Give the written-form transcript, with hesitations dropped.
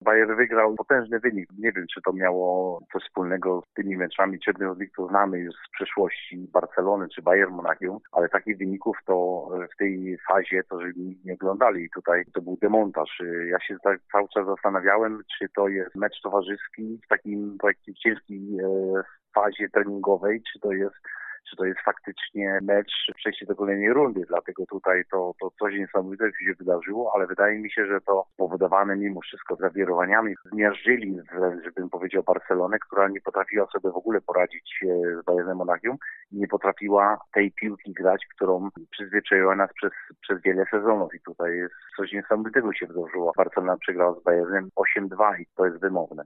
Bayern wygrał potężny wynik. Nie wiem, czy to miało coś wspólnego z tymi meczami Champions League, co znamy już z przeszłości Barcelony czy Bayern Monachium, ale takich wyników to w tej fazie to, że nie oglądali. Tutaj to był demontaż. Ja się tak cały czas zastanawiałem, czy to jest mecz towarzyski w takim ciężkiej fazie treningowej, czy to jest faktycznie mecz przejście do kolejnej rundy, dlatego tutaj to coś niesamowitego się wydarzyło, ale wydaje mi się, że to spowodowane mimo wszystko zawirowaniami zmiażdżyli wręcz, bym powiedział, Barcelonę, która nie potrafiła sobie w ogóle poradzić z Bayernem Monachium i nie potrafiła tej piłki grać, którą przyzwyczaiła nas przez wiele sezonów i tutaj jest coś niesamowitego się wydarzyło. Barcelona przegrała z Bayernem 8-2 i to jest wymowne.